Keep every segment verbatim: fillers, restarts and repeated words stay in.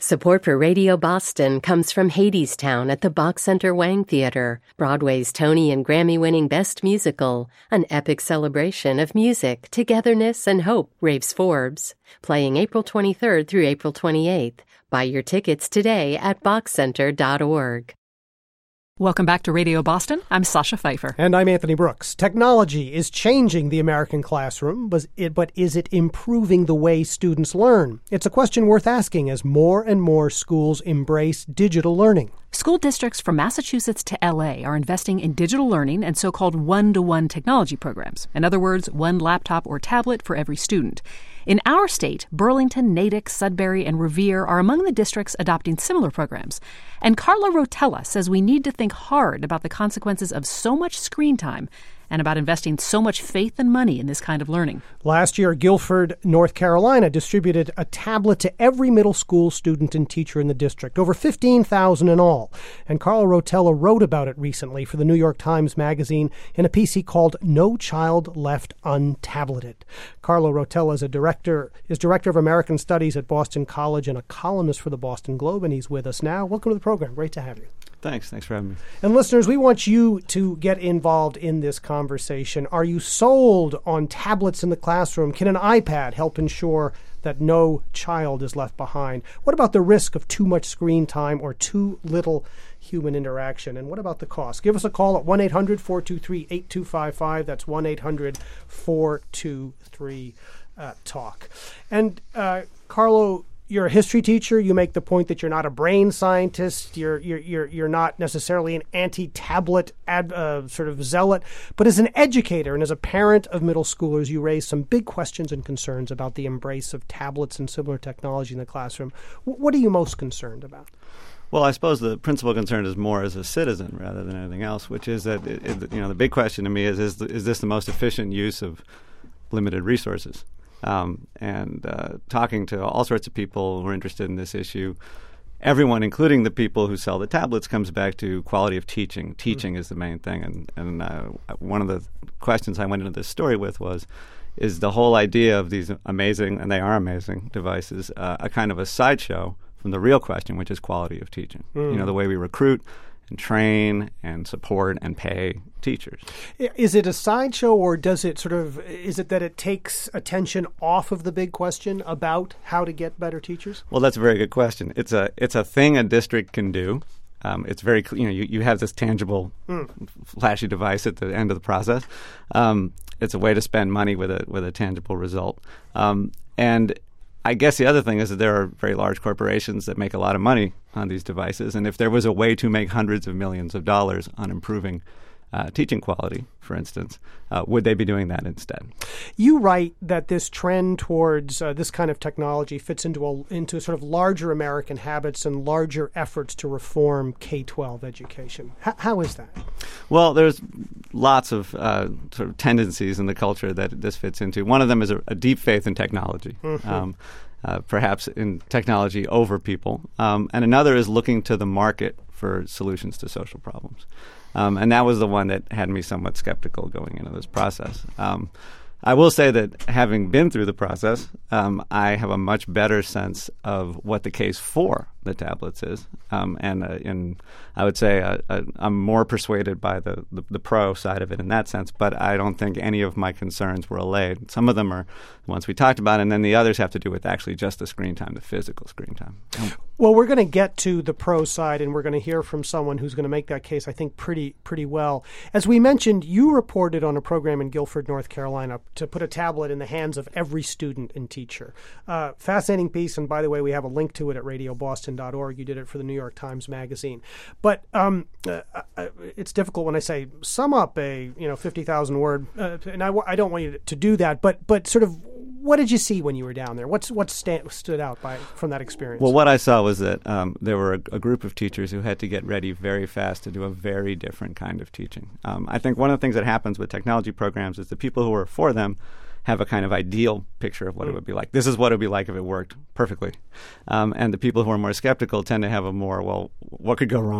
Support for Radio Boston comes from Hadestown at the Bach Center Wang Theater, Broadway's Tony and Grammy-winning Best Musical, an epic celebration of music, togetherness, and hope, raves Forbes. Playing April twenty-third through April twenty-eighth. Buy your tickets today at bach center dot org. Welcome back to Radio Boston. I'm Sasha Pfeiffer. And I'm Anthony Brooks. Technology is changing the American classroom, but, it, but is it improving the way students learn? It's a question worth asking as more and more schools embrace digital learning. School districts from Massachusetts to L A are investing in digital learning and so-called one-to-one technology programs. In other words, one laptop or tablet for every student. In our state, Burlington, Natick, Sudbury, and Revere are among the districts adopting similar programs. And Carla Rotella says we need to think hard about the consequences of so much screen time and about investing so much faith and money in this kind of learning. Last year, Guilford, North Carolina, distributed a tablet to every middle school student and teacher in the district, over fifteen thousand in all. And Carla Rotella wrote about it recently for the New York Times Magazine in a piece he called No Child Left Untableted. Carla Rotella is a director, is director of American Studies at Boston College and a columnist for the Boston Globe, and he's with us now. Welcome to the program. Great to have you. Thanks. Thanks for having me. And listeners, we want you to get involved in this conversation. Are you sold on tablets in the classroom? Can an iPad help ensure that no child is left behind? What about the risk of too much screen time or too little human interaction? And what about the cost? Give us a call at one eight hundred four two three eight two five five. That's one eight hundred four two three talk. And uh, Carlo, you're a history teacher. You make the point that you're not a brain scientist. You're you're you're you're not necessarily an anti-tablet ad, uh, sort of zealot. But as an educator and as a parent of middle schoolers, you raise some big questions and concerns about the embrace of tablets and similar technology in the classroom. W- what are you most concerned about? Well, I suppose the principal concern is more as a citizen rather than anything else, which is that it, it, you know the big question to me is is, the, is this the most efficient use of limited resources? Um, and uh, talking to all sorts of people who are interested in this issue, everyone, including the people who sell the tablets, comes back to quality of teaching. Teaching mm-hmm. is the main thing. And, and uh, one of the questions I went into this story with was, is the whole idea of these amazing, and they are amazing, devices, uh, a kind of a sideshow from the real question, which is quality of teaching. Mm. You know, the way we recruit and train and support and pay teachers. Is it a sideshow, or does it sort of, is it that it takes attention off of the big question about how to get better teachers? Well, that's a very good question. It's a it's a thing a district can do. Um, it's very, you know, you, you have this tangible, mm. flashy device at the end of the process. Um, it's a way to spend money with a with a tangible result. Um, and I guess the other thing is that there are very large corporations that make a lot of money on these devices. And if there was a way to make hundreds of millions of dollars on improving uh, teaching quality, for instance, uh, would they be doing that instead? You write that this trend towards uh, this kind of technology fits into a, into sort of larger American habits and larger efforts to reform K twelve education. H- how is that? Well, there's lots of uh, sort of tendencies in the culture that this fits into. One of them is a, a deep faith in technology. Mm-hmm. Um, Uh, perhaps in technology over people. Um, and another is looking to the market for solutions to social problems. Um, and that was the one that had me somewhat skeptical going into this process. Um, I will say that having been through the process, um, I have a much better sense of what the case for the tablets is. Um, and, uh, and I would say uh, uh, I'm more persuaded by the, the, the pro side of it in that sense, but I don't think any of my concerns were allayed. Some of them are the ones we talked about, and then the others have to do with actually just the screen time, the physical screen time. Well, we're going to get to the pro side, and we're going to hear from someone who's going to make that case, I think, pretty pretty well. As we mentioned, you reported on a program in Guilford, North Carolina, to put a tablet in the hands of every student and teacher. Uh, fascinating piece, and by the way, we have a link to it at radio boston dot org. You did it for the New York Times Magazine. But um, uh, uh, it's difficult when I say sum up a you know fifty thousand word, uh, and I, w- I don't want you to do that, but but sort of what did you see when you were down there? What's what sta- stood out by from that experience? Well, what I saw was that um, there were a, a group of teachers who had to get ready very fast to do a very different kind of teaching. Um, I think one of the things that happens with technology programs is the people who are for them have a kind of ideal picture of what mm. it would be like. This is what it would be like if it worked perfectly. Um, and the people who are more skeptical tend to have a more, well, what could go wrong?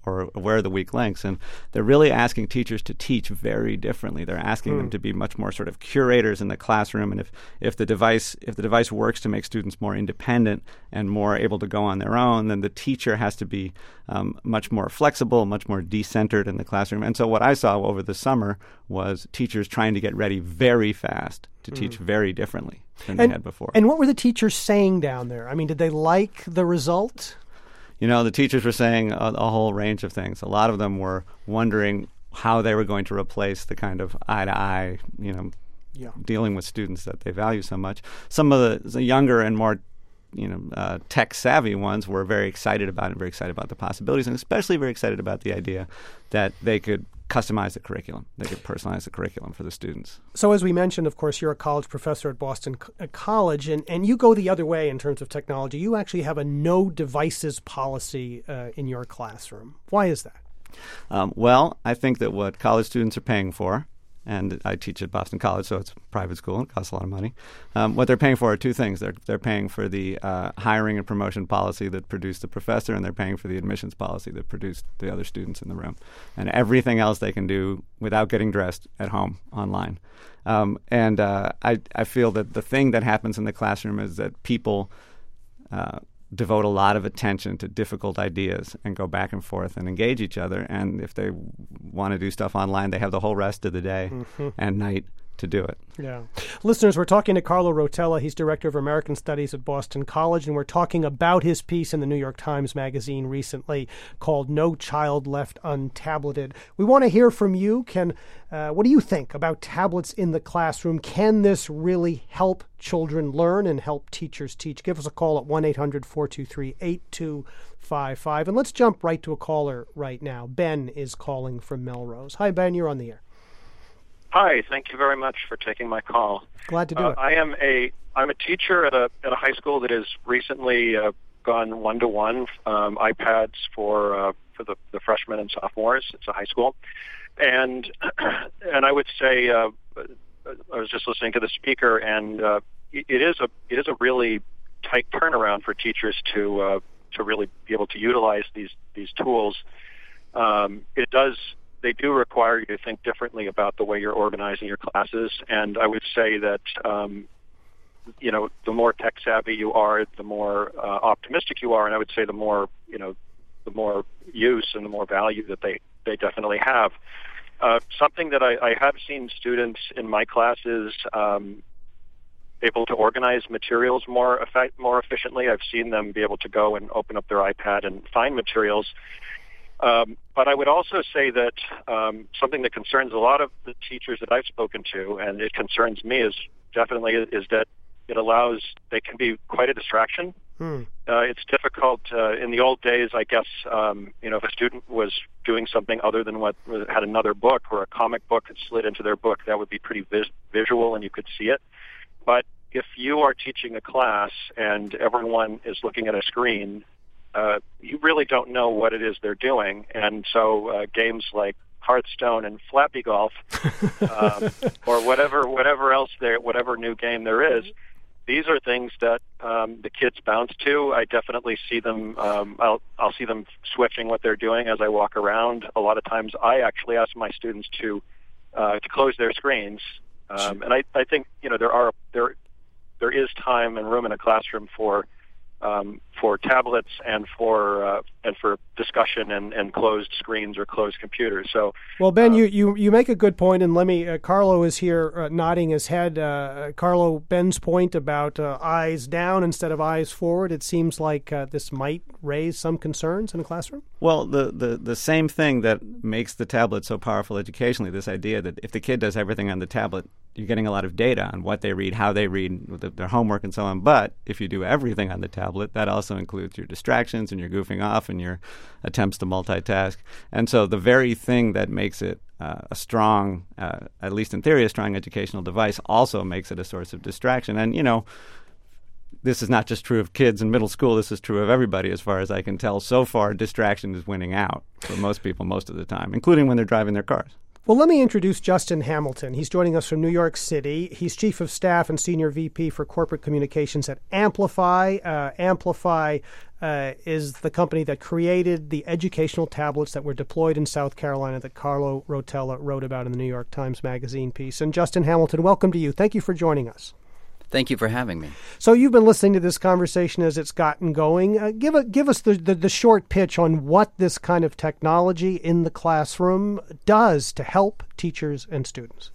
or where are the weak links? And they're really asking teachers to teach very differently. They're asking mm. them to be much more sort of curators in the classroom. And if, if the device if the device works to make students more independent and more able to go on their own, then the teacher has to be um, much more flexible, much more decentered in the classroom. And so what I saw over the summer was teachers trying to get ready very fast to mm. teach very differently than and, they had before. And what were the teachers saying down there? I mean, did they like the result? You know, the teachers were saying a, a whole range of things. A lot of them were wondering how they were going to replace the kind of eye-to-eye, you know, yeah. dealing with students that they value so much. Some of the, the younger and more, you know, uh, tech-savvy ones were very excited about it, very excited about the possibilities, and especially very excited about the idea that they could customize the curriculum. They could personalize the curriculum for the students. So as we mentioned, of course, you're a college professor at Boston C- College, and, and you go the other way in terms of technology. You actually have a no devices policy uh, in your classroom. Why is that? Um, well, I think that what college students are paying for, and I teach at Boston College, so it's a private school. It costs a lot of money. Um, what they're paying for are two things. They're they're paying for the uh, hiring and promotion policy that produced the professor, and they're paying for the admissions policy that produced the other students in the room, and everything else they can do without getting dressed at home online. Um, and uh, I I feel that the thing that happens in the classroom is that people Uh, devote a lot of attention to difficult ideas and go back and forth and engage each other. And if they want to do stuff online, they have the whole rest of the day mm-hmm. and night to do it. Yeah. Listeners, we're talking to Carlo Rotella. He's Director of American Studies at Boston College, and we're talking about his piece in the New York Times Magazine recently called No Child Left Untableted. We want to hear from you. Can uh, what do you think about tablets in the classroom? Can this really help children learn and help teachers teach? Give us a call at one eight hundred four two three eight two five five. And let's jump right to a caller right now. Ben is calling from Melrose. Hi, Ben. You're on the air. Hi, thank you very much for taking my call. Glad to do uh, it. I am a I'm a teacher at a at a high school that has recently uh, gone one to one um, iPads for uh, for the, the freshmen and sophomores. It's a high school, and and I would say uh, I was just listening to the speaker, and uh, it is a it is a really tight turnaround for teachers to uh, to really be able to utilize these these tools. Um, it does. They do require you to think differently about the way you're organizing your classes. And I would say that, um, you know, the more tech savvy you are, the more uh, optimistic you are. And I would say the more, you know, the more use and the more value that they, they definitely have. Uh, something that I, I have seen students in my classes um, able to organize materials more effect, more efficiently. I've seen them be able to go and open up their iPad and find materials. Um, but I would also say that um, something that concerns a lot of the teachers that I've spoken to, and it concerns me, is definitely is that it allows, they can be quite a distraction. Hmm. Uh, it's difficult. Uh, in the old days, I guess, um, you know, if a student was doing something other than what had another book or a comic book that slid into their book, that would be pretty vis- visual and you could see it. But if you are teaching a class and everyone is looking at a screen, Uh, you really don't know what it is they're doing. And so uh, games like Hearthstone and Flappy Golf um, or whatever whatever else there, whatever new game there is, these are things that um, the kids bounce to. I definitely see them, um, I'll, I'll see them switching what they're doing as I walk around. A lot of times I actually ask my students to uh, to close their screens. Um, and I, I think, you know, there are there there is time and room in a classroom for Um, for tablets and for uh, and for discussion and, and closed screens or closed computers. So, well, Ben, uh, you, you, you make a good point, and let me. Uh, Carlo is here uh, nodding his head. Uh, Carlo, Ben's point about uh, eyes down instead of eyes forward. It seems like uh, this might raise some concerns in a classroom. Well, the, the the same thing that makes the tablet so powerful educationally, this idea that if the kid does everything on the tablet, you're getting a lot of data on what they read, how they read, their homework, and so on. But if you do everything on the tablet, that also includes your distractions and your goofing off and your attempts to multitask. And so the very thing that makes it uh, a strong, uh, at least in theory, a strong educational device also makes it a source of distraction. And, you know, this is not just true of kids in middle school. This is true of everybody as far as I can tell. So far, distraction is winning out for most people most of the time, including when they're driving their cars. Well, let me introduce Justin Hamilton. He's joining us from New York City. He's Chief of Staff and Senior V P for Corporate Communications at Amplify. Uh, Amplify uh, is the company that created the educational tablets that were deployed in South Carolina that Carlo Rotella wrote about in the New York Times Magazine piece. And Justin Hamilton, welcome to you. Thank you for joining us. Thank you for having me. So you've been listening to this conversation as it's gotten going. Uh, give a, give us the, the, the short pitch on what this kind of technology in the classroom does to help teachers and students.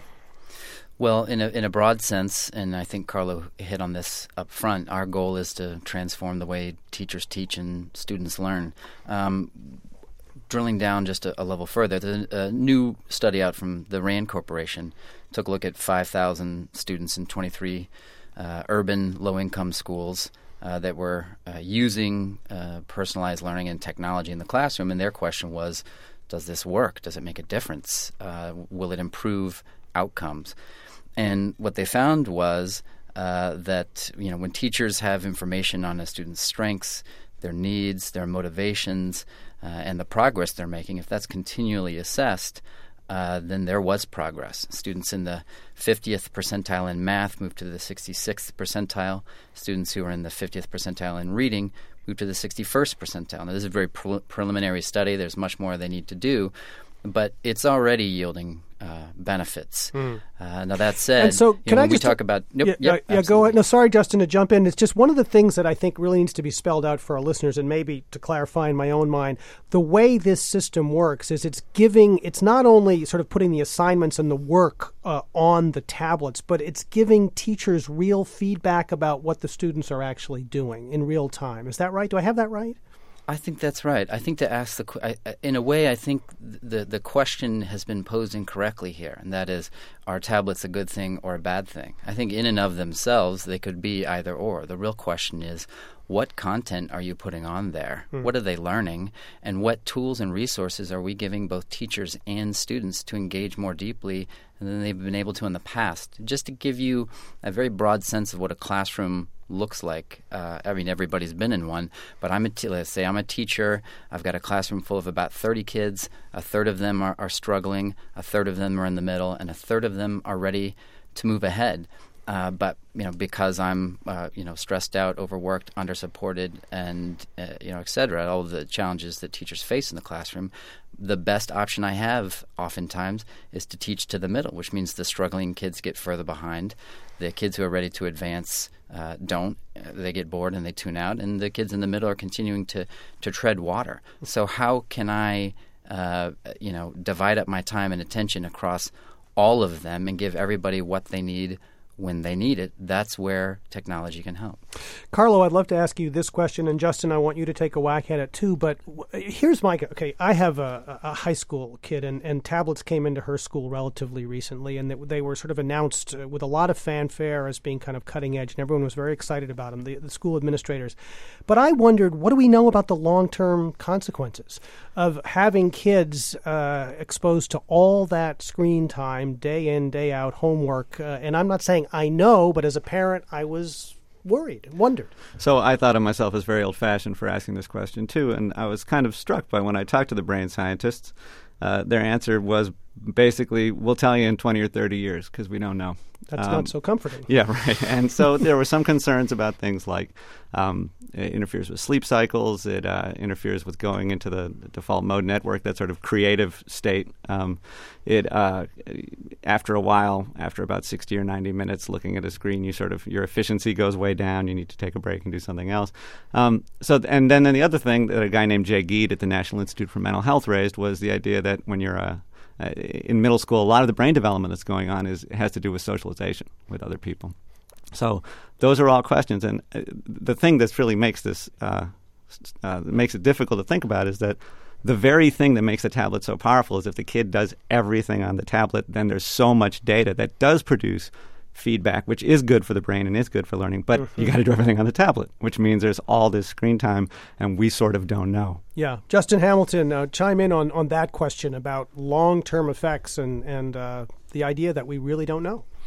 Well, in a, in a broad sense, and I think Carlo hit on this up front, our goal is to transform the way teachers teach and students learn. Um, drilling down just a, a level further, there's a, a new study out from the RAND Corporation took a look at five thousand students in twenty-three uh, urban low-income schools uh, that were uh, using uh, personalized learning and technology in the classroom. And their question was, does this work? Does it make a difference? Uh, will it improve outcomes? And what they found was uh, that you know when teachers have information on a student's strengths, their needs, their motivations, uh, and the progress they're making, if that's continually assessed, Uh, then there was progress. Students in the fiftieth percentile in math moved to the sixty-sixth percentile. Students who were in the fiftieth percentile in reading moved to the sixty-first percentile. Now, this is a very pre- preliminary study. There's much more they need to do, but it's already yielding uh, benefits. Mm. Uh, now, that said, and so can you know, I when just we talk about... Nope, yeah, yep, yeah, go ahead. No, sorry, Justin, to jump in. It's just one of the things that I think really needs to be spelled out for our listeners, and maybe to clarify in my own mind, the way this system works is it's giving, it's not only sort of putting the assignments and the work uh, on the tablets, but it's giving teachers real feedback about what the students are actually doing in real time. Is that right? Do I have that right? I think that's right. I think to ask the I, in a way, I think the the question has been posed incorrectly here, and that is, are tablets a good thing or a bad thing? I think in and of themselves, they could be either or. The real question is, what content are you putting on there? Hmm. What are they learning? And what tools and resources are we giving both teachers and students to engage more deeply than they've been able to in the past? Just to give you a very broad sense of what a classroom looks like. Uh, I mean, everybody's been in one, but I'm a t- let's say I'm a teacher. I've got a classroom full of about thirty kids. A third of them are, are struggling. A third of them are in the middle, and a third of them are ready to move ahead. Uh, but you know, because I'm uh, you know stressed out, overworked, undersupported, and uh, you know, et cetera, all of the challenges that teachers face in the classroom, the best option I have oftentimes is to teach to the middle, which means the struggling kids get further behind. The kids who are ready to advance uh, don't. They get bored and they tune out, and the kids in the middle are continuing to to tread water. So how can I uh, you know divide up my time and attention across all of them and give everybody what they need when they need it? That's where technology can help. Carlo, I'd love to ask you this question, and Justin, I want you to take a whack at it too, but here's my, okay, I have a, a high school kid, and, and tablets came into her school relatively recently, and they, they were sort of announced with a lot of fanfare as being kind of cutting edge, and everyone was very excited about them, the, the school administrators. But I wondered, what do we know about the long-term consequences of having kids uh, exposed to all that screen time, day in, day out, homework, uh, and I'm not saying I know, but as a parent, I was worried and wondered. So I thought of myself as very old-fashioned for asking this question, too, and I was kind of struck by when I talked to the brain scientists, uh, their answer was basically, we'll tell you in twenty or thirty years because we don't know. That's um, not so comforting. Yeah, right. And so there were some concerns about things like um, it interferes with sleep cycles. It uh, interferes with going into the default mode network, that sort of creative state. Um, it uh, after a while, after about sixty or ninety minutes looking at a screen, you sort of your efficiency goes way down. You need to take a break and do something else. Um, so, and then, then the other thing that a guy named Jay Geed at the National Institute for Mental Health raised was the idea that when you're a Uh, in middle school, a lot of the brain development that's going on is has to do with socialization with other people. So those are all questions. And uh, the thing that really makes this uh, uh, makes it difficult to think about is that the very thing that makes the tablet so powerful is if the kid does everything on the tablet, then there's so much data that does produce feedback, which is good for the brain and is good for learning, but mm-hmm. you got to do everything on the tablet, which means there's all this screen time, and we sort of don't know. Yeah. Justin Hamilton, uh, chime in on, on that question about long-term effects and, and uh, the idea that we really don't know.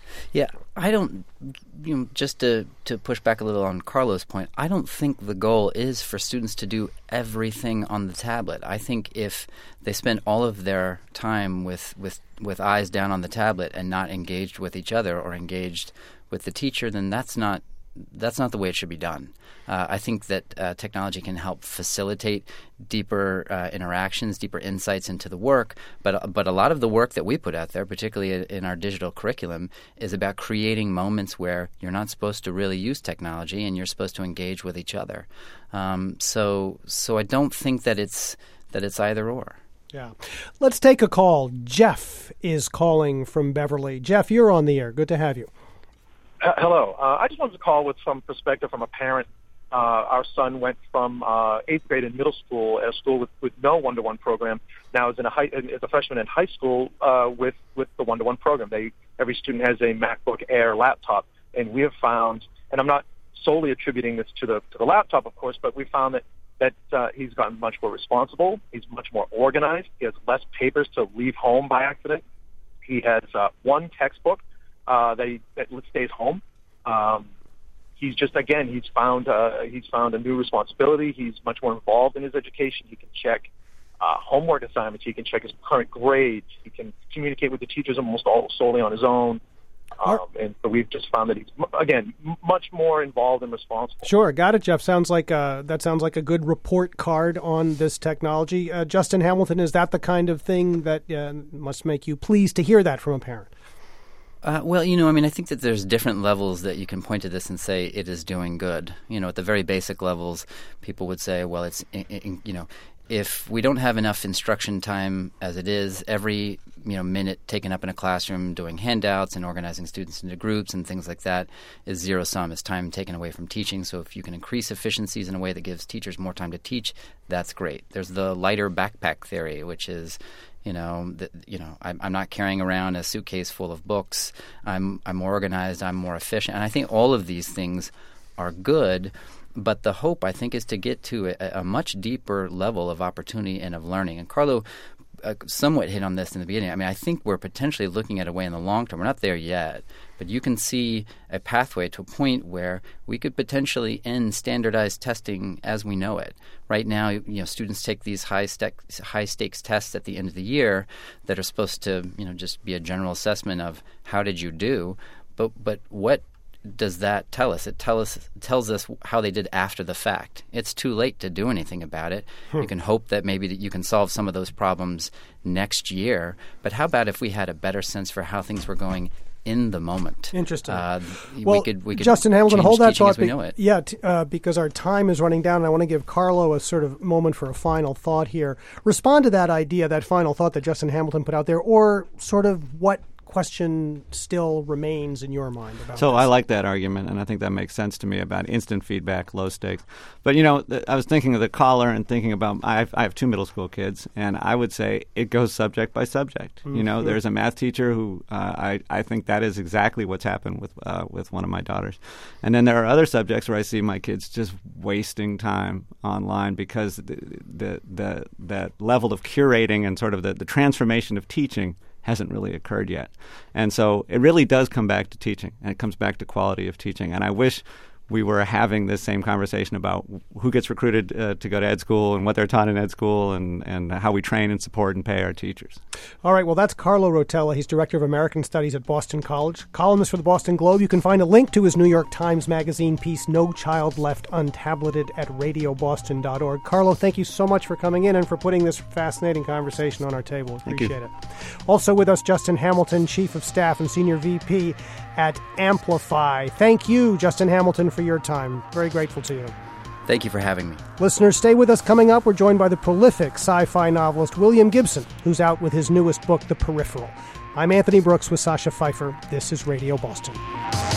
Yeah, I don't, you know, just to, to push back a little on Carlo's point, I don't think the goal is for students to do everything on the tablet. I think if they spend all of their time with, with, with eyes down on the tablet and not engaged with each other or engaged with the teacher, then that's not that's not the way it should be done. Uh, I think that uh, technology can help facilitate deeper uh, interactions, deeper insights into the work. But but a lot of the work that we put out there, particularly in our digital curriculum, is about creating moments where you're not supposed to really use technology and you're supposed to engage with each other. Um, so so I don't think that it's that it's either or. Yeah. Let's take a call. Jeff is calling from Beverly. Jeff, you're on the air. Good to have you. Uh, hello. Uh, I just wanted to call with some perspective from a parent. Uh, our son went from uh, eighth grade in middle school at a school with, with no one-to-one program. Now is in a high, is a freshman in high school uh, with with the one-to-one program. They every student has a MacBook Air laptop, and we have found, and I'm not solely attributing this to the to the laptop, of course, but we found that that uh, he's gotten much more responsible. He's much more organized. He has less papers to leave home by accident. He has uh, one textbook Uh, that, he, that stays home. Um, he's just again he's found uh, he's found a new responsibility. He's much more involved in his education. He can check uh, homework assignments. He can check his current grades. He can communicate with the teachers almost all solely on his own. Um, and so we've just found that he's again m- much more involved and responsible. Sure, got it, Jeff. Sounds like uh, that sounds like a good report card on this technology. Uh, Justin Hamilton, is that the kind of thing that uh, must make you pleased to hear that from a parent? Uh, well, you know, I mean, I think that there's different levels that you can point to this and say it is doing good. You know, at the very basic levels, people would say, well, it's, you know, if we don't have enough instruction time as it is, every, you know, minute taken up in a classroom doing handouts and organizing students into groups and things like that is zero sum. It's time taken away from teaching. So if you can increase efficiencies in a way that gives teachers more time to teach, that's great. There's the lighter backpack theory, which is, You know, the, you know, I'm, I'm not carrying around a suitcase full of books. I'm I'm more organized. I'm more efficient, and I think all of these things are good. But the hope, I think, is to get to a, a much deeper level of opportunity and of learning. And Carlo uh, somewhat hit on this in the beginning. I mean, I think we're potentially looking at a way in the long term. We're not there yet, but you can see a pathway to a point where we could potentially end standardized testing as we know it. Right now, you know, students take these high stakes, high stakes tests at the end of the year that are supposed to, you know, just be a general assessment of how did you do. But but what does that tell us? It tell us it tells us how they did after the fact. It's too late to do anything about it. Hmm. You can hope that maybe that you can solve some of those problems next year. But how about if we had a better sense for how things were going in the moment? Interesting. Uh, well, we could, we could Justin Hamilton, hold that thought. As we know it. Yeah, t- uh, because our time is running down. And I want to give Carlo a sort of moment for a final thought here. Respond to that idea, that final thought that Justin Hamilton put out there, or sort of what question still remains in your mind about So this? I like that argument, and I think that makes sense to me about instant feedback, low stakes. But, you know, th- I was thinking of the caller and thinking about, I have, I have two middle school kids, and I would say it goes subject by subject. Mm-hmm. You know, there's a math teacher who uh, I, I think that is exactly what's happened with uh, with one of my daughters. And then there are other subjects where I see my kids just wasting time online because the the, the, the level of curating and sort of the, the transformation of teaching hasn't really occurred yet. And so it really does come back to teaching, and it comes back to quality of teaching. And I wish we were having this same conversation about who gets recruited uh, to go to ed school and what they're taught in ed school and, and how we train and support and pay our teachers. All right, well, that's Carlo Rotella. He's Director of American Studies at Boston College, columnist for the Boston Globe. You can find a link to his New York Times Magazine piece, No Child Left Untableted, at radio boston dot org. Carlo, thank you so much for coming in and for putting this fascinating conversation on our table. Appreciate it. Also with us, Justin Hamilton, Chief of Staff and Senior V P at Amplify. Thank you, Justin Hamilton, for your time. Very grateful to you. Thank you for having me. Listeners, stay with us. Coming up, we're joined by the prolific sci-fi novelist William Gibson, who's out with his newest book, The Peripheral. I'm Anthony Brooks with Sasha Pfeiffer. This is Radio Boston.